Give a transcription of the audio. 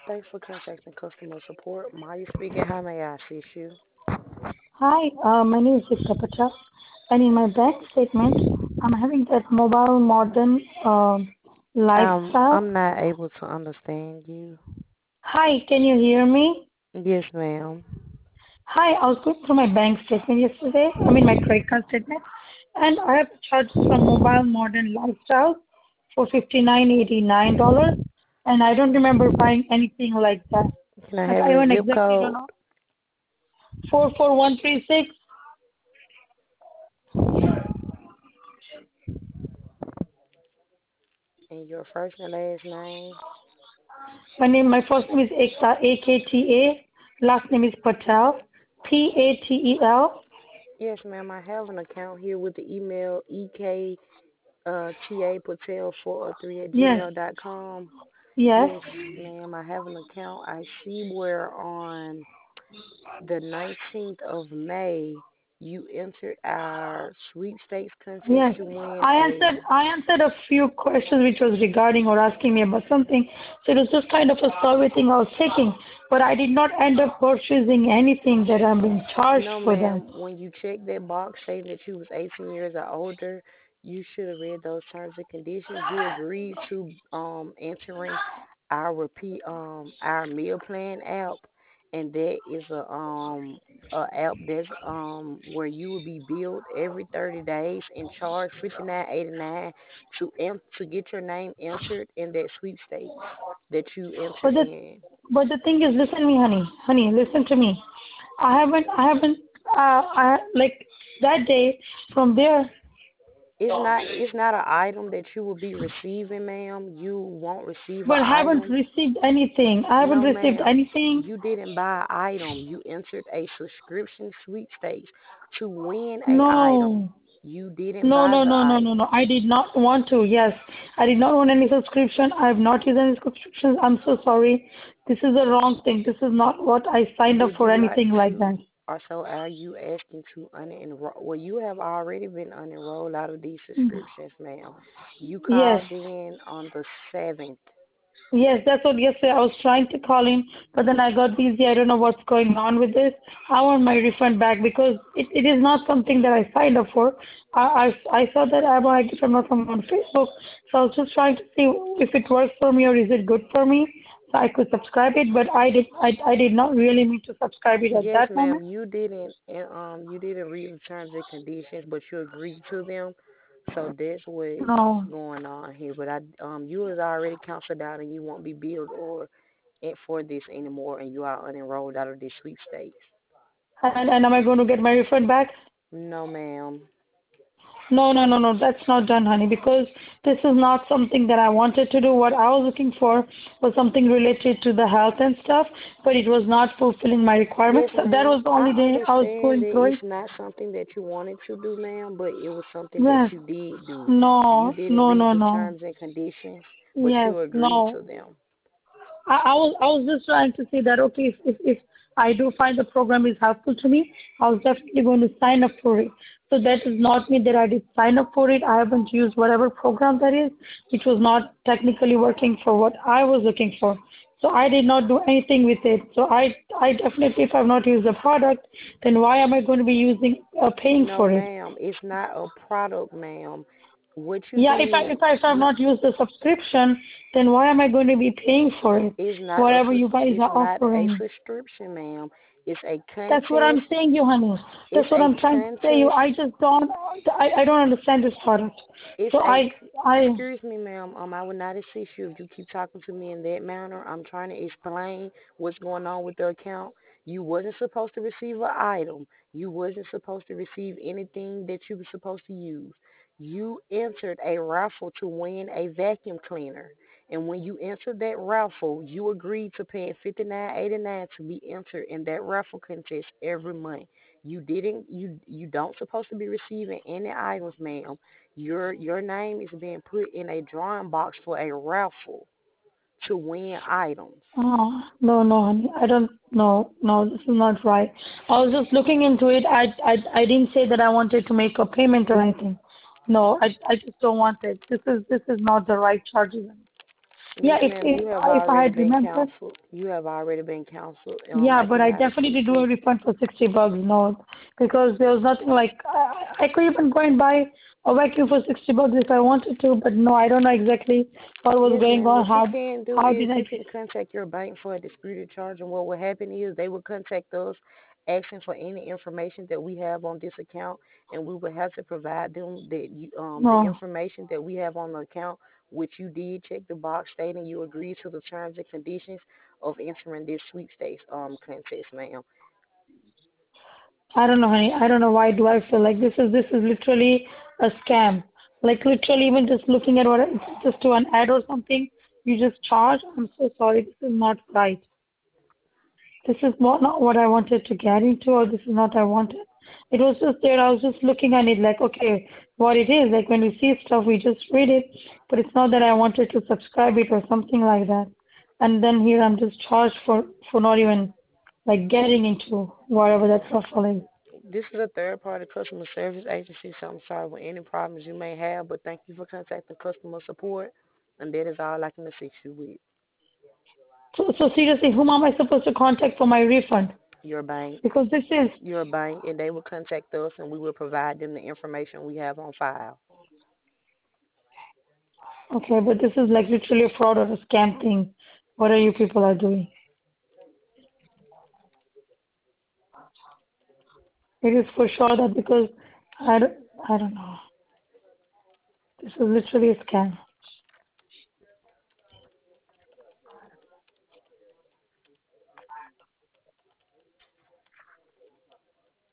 Thanks for contacting customer support. Maya speaking. How may I assist you? Hi, my name is Ekta Patel, and in my bank statement, I'm having that mobile modern lifestyle. I'm not able to understand you. Hi, can you hear me? Yes, ma'am. Hi, I was going through my bank statement yesterday. I mean, my credit card statement, and I have charged from mobile modern lifestyle for $59.89, and I don't remember buying anything like that. Can I Like have I your even zip exactly don't code know. 44136. and your first and last name? My first name is Ekta, Akta. Last name is Patel, Patel. Yes, ma'am. I have an account here with the email ektapatel403 at Yes, gmail.com. yes, Yes, ma'am. I have an account. I see where on the 19th of May you entered our sweepstakes contest yes. to win I a. answered I answered a few questions which was regarding or asking me about something. So it was just kind of a survey thing I was taking, but I did not end up purchasing anything that I'm being charged No, for that. ma'am. When you checked that box stating that you was 18 years or older, you should have read those terms and conditions. You agreed to entering our meal plan app, and that is a app that's where you will be billed every 30 days and charged 59.89 to get your name entered in that sweepstakes that you But entered the in. but the thing is, listen to me, honey, listen to me. I haven't I like that day from there. It's not an item that you will be receiving, ma'am. You won't receive an But I haven't item. received anything. I haven't No, received ma'am. anything. You didn't buy an item. You entered a subscription sweepstakes to win a item. No. You didn't No, buy no, the no, no, no, item. no. I did not want to. Yes. I did not want any subscription. I have not used any subscriptions. I'm so sorry. This is the wrong thing. This is not what I signed up Would for, you like anything like that. to, or so are you asking to unenroll? Well, you have already been unenrolled out of these subscriptions, ma'am. You Yes. called in on the 7th. Yes, that's what yesterday I was trying to call in, but then I got busy. I don't know what's going on with this. I want my refund back because it is not something that I signed up for. I saw that I want to get from on Facebook, so I was just trying to see if it works for me or is it good for me, so I could subscribe it. But I did not really mean to subscribe it at Yes, that ma'am. moment. You didn't read the terms and conditions, but you agreed to them. So that's what's No. going on here. But you was already counseled out, and you won't be billed or for this anymore, and you are unenrolled out of this sweepstakes. And am I going to get my refund back? No, ma'am. No, no, no, no, that's not done, honey, because this is not something that I wanted to do. What I was looking for was something related to the health and stuff, but it was not fulfilling my Yes, requirements. That ma'am. was the I only day I was understand going that through it's it. not something that you wanted to do, ma'am, but it was something that Yes. you did do. You No, didn't no, read no, the no. terms and conditions, but Yes, you agreed no. to them. I was just trying to say that okay, if I do find the program is helpful to me, I was definitely going to sign up for it. So that does not mean that I did sign up for it. I haven't used whatever program that is, which was not technically working for what I was looking for. So I did not do anything with it. So I definitely, if I've not used the product, then why am I going to be paying No, for it? ma'am. It's not a product, ma'am. What you Yeah, if I did, if I if I've no, not used the subscription, then why am I going to be paying for it? Whatever you guys it's are not a offering. subscription, ma'am. It's a That's what contest. I'm saying, you honey. It's That's what a I'm trying to say. You, contest. I just don't. I don't understand this product. It's So a. I. Excuse me, ma'am. I would not assist you if you keep talking to me in that manner. I'm trying to explain what's going on with the account. You wasn't supposed to receive an item. You wasn't supposed to receive anything that you were supposed to use. You entered a raffle to win a vacuum cleaner. And when you entered that raffle, you agreed to paying 59.89 to be entered in that raffle contest every month. You didn't you don't supposed to be receiving any items, ma'am. Your name is being put in a drawing box for a raffle to win items. Oh, no, no, honey. I don't. No, no. This is not right. I was just looking into it. I didn't say that I wanted to make a payment or anything. No, I just don't want it. This is not the right charges. Yeah, Yes, ma'am. You have if I already had been remembered. counseled. You have already been counseled. Yeah, I but I cannot definitely assist do a you. refund for $60. No, because there was nothing like I could even go and buy a vacuum for $60 if I wanted to, but no, I don't know exactly what was Yes, going ma'am. on. What you can do How is did I you get? can contact your bank for a disputed charge, and what will happen is they will contact us asking for any information that we have on this account, and we will have to provide them the No, information that we have on the account, which you did check the box stating you agree to the terms and conditions of entering this sweepstakes contest, ma'am. I don't know, honey. I don't know why do I feel like this is literally a scam. Like literally, even just looking at it's just to an ad or something, you just charge. I'm so sorry. This is not right. This is not what I wanted to get into, or this is not I wanted. It was just there. I was just looking at it like, okay, what it is. Like when we see stuff, we just read it, but it's not that I wanted to subscribe it or something like that. And then here I'm just charged for not even like getting into whatever that profile is. This is a third party customer service agency, so I'm sorry with any problems you may have, but thank you for contacting customer support, and that is all I can assist you with. So seriously, whom am I supposed to contact for my refund? Your bank, Because this is your bank, and they will contact us, and we will provide them the information we have on file. okay, but this is like literally a fraud or a scam thing. What are you people are doing? It is for sure that because I don't, I don't know. This is literally a scam.